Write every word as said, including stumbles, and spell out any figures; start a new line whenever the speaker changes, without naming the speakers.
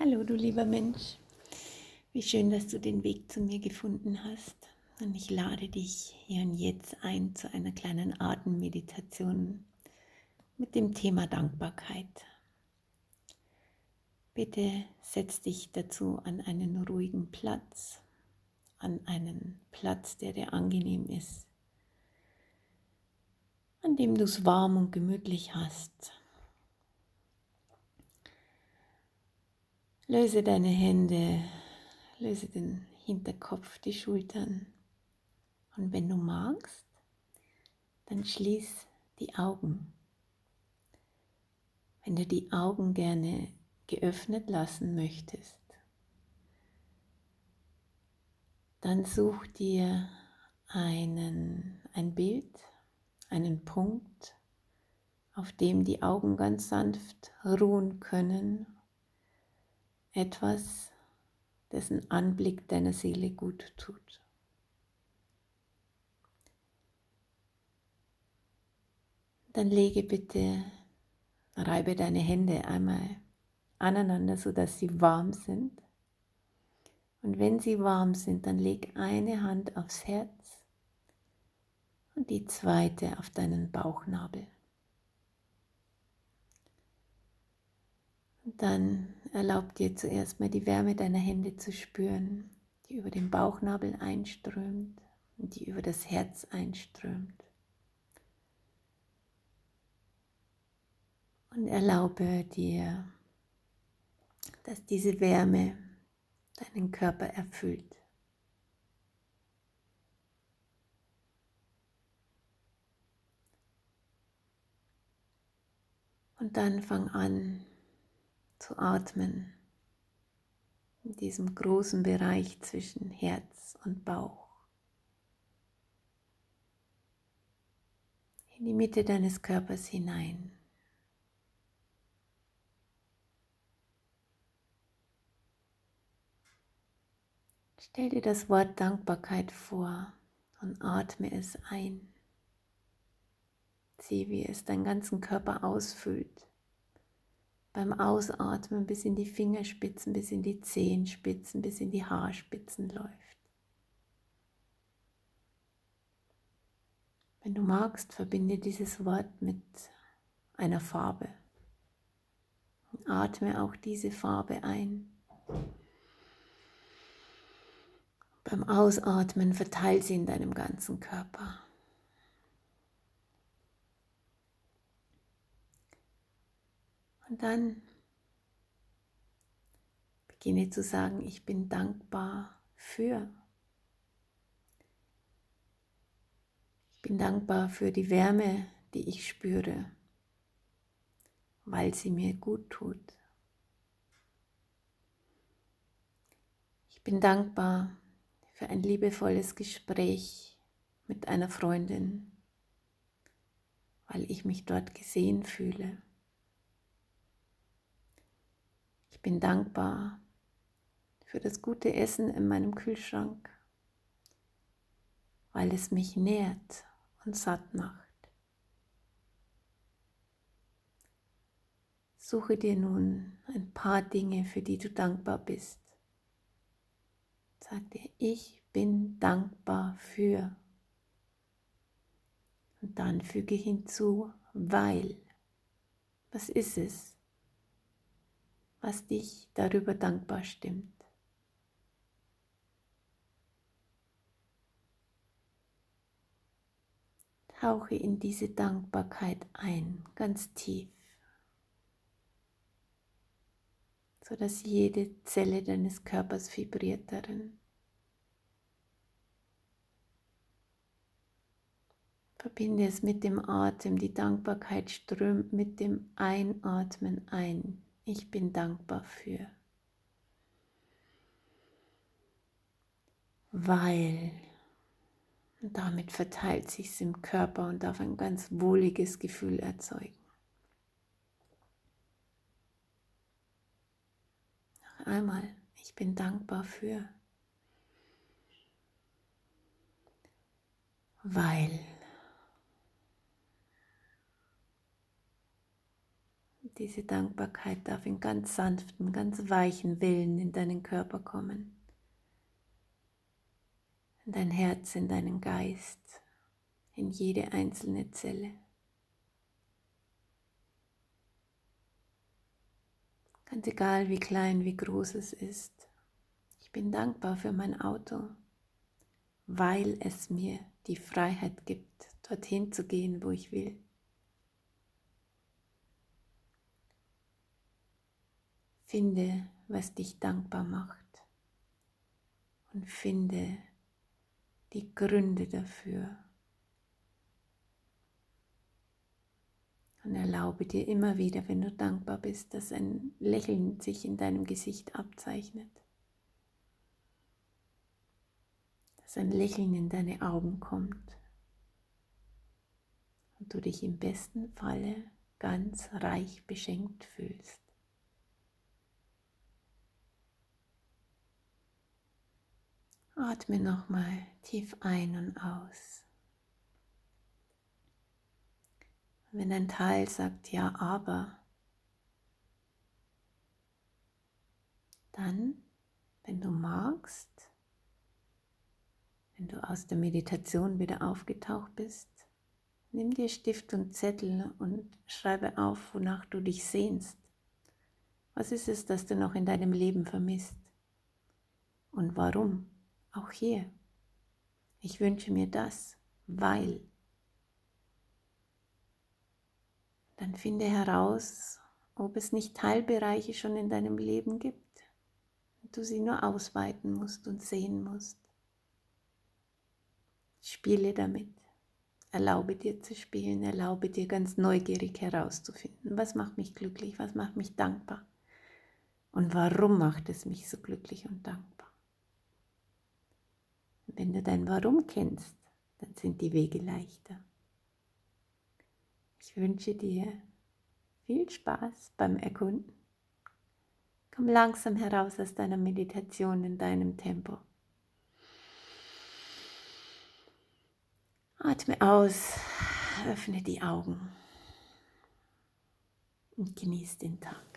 Hallo, du lieber Mensch. Wie schön, dass du den Weg zu mir gefunden hast. Und ich lade dich hier und jetzt ein zu einer kleinen Atemmeditation mit dem Thema Dankbarkeit. Bitte setz dich dazu an einen ruhigen Platz, an einen Platz, der dir angenehm ist, an dem du es warm und gemütlich hast. Löse deine Hände, löse den Hinterkopf, die Schultern. Und wenn du magst, dann schließ die Augen. Wenn du die Augen gerne geöffnet lassen möchtest, dann such dir einen, ein Bild, einen Punkt, auf dem die Augen ganz sanft ruhen können. Etwas, dessen Anblick deiner Seele gut tut. Dann lege bitte, reibe deine Hände einmal aneinander, sodass sie warm sind. Und wenn sie warm sind, dann leg eine Hand aufs Herz und die zweite auf deinen Bauchnabel. Und dann erlaub dir zuerst mal die Wärme deiner Hände zu spüren, die über den Bauchnabel einströmt und die über das Herz einströmt. Und erlaube dir, dass diese Wärme deinen Körper erfüllt. Und dann fang an zu atmen in diesem großen Bereich zwischen Herz und Bauch. In die Mitte deines Körpers hinein. Stell dir das Wort Dankbarkeit vor und atme es ein. Sieh, wie es deinen ganzen Körper ausfüllt. Beim Ausatmen bis in die Fingerspitzen, bis in die Zehenspitzen, bis in die Haarspitzen läuft. Wenn du magst, verbinde dieses Wort mit einer Farbe. Und atme auch diese Farbe ein. Beim Ausatmen verteile sie in deinem ganzen Körper. Und dann beginne zu sagen, ich bin dankbar für. Ich bin dankbar für die Wärme, die ich spüre, weil sie mir gut tut. Ich bin dankbar für ein liebevolles Gespräch mit einer Freundin, weil ich mich dort gesehen fühle. Ich bin dankbar für das gute Essen in meinem Kühlschrank, weil es mich nährt und satt macht. Suche dir nun ein paar Dinge, für die du dankbar bist. Sag dir, ich bin dankbar für. Und dann füge hinzu, weil. Was ist es, was dich darüber dankbar stimmt? Tauche in diese Dankbarkeit ein, ganz tief, sodass jede Zelle deines Körpers vibriert darin. Verbinde es mit dem Atem, die Dankbarkeit strömt mit dem Einatmen ein. Ich bin dankbar für. Weil, und damit verteilt sich es im Körper und darf ein ganz wohliges Gefühl erzeugen. Noch einmal, ich bin dankbar für. Weil. Diese Dankbarkeit darf in ganz sanften, ganz weichen Wellen in deinen Körper kommen, in dein Herz, in deinen Geist, in jede einzelne Zelle. Ganz egal, wie klein, wie groß es ist. Ich bin dankbar für mein Auto, weil es mir die Freiheit gibt, dorthin zu gehen, wo ich will. Finde, was dich dankbar macht und finde die Gründe dafür. Und erlaube dir immer wieder, wenn du dankbar bist, dass ein Lächeln sich in deinem Gesicht abzeichnet. Dass ein Lächeln in deine Augen kommt. Und du dich im besten Falle ganz reich beschenkt fühlst. Atme nochmal tief ein und aus. Wenn ein Teil sagt, ja, aber, dann, wenn du magst, wenn du aus der Meditation wieder aufgetaucht bist, nimm dir Stift und Zettel und schreibe auf, wonach du dich sehnst. Was ist es, das du noch in deinem Leben vermisst? Und warum? Auch hier. Ich wünsche mir das, weil. Dann finde heraus, ob es nicht Teilbereiche schon in deinem Leben gibt und du sie nur ausweiten musst und sehen musst. Spiele damit. Erlaube dir zu spielen, erlaube dir ganz neugierig herauszufinden, was macht mich glücklich, was macht mich dankbar und warum macht es mich so glücklich und dankbar. Und wenn du dein Warum kennst, dann sind die Wege leichter. Ich wünsche dir viel Spaß beim Erkunden. Komm langsam heraus aus deiner Meditation in deinem Tempo. Atme aus, öffne die Augen und genieß den Tag.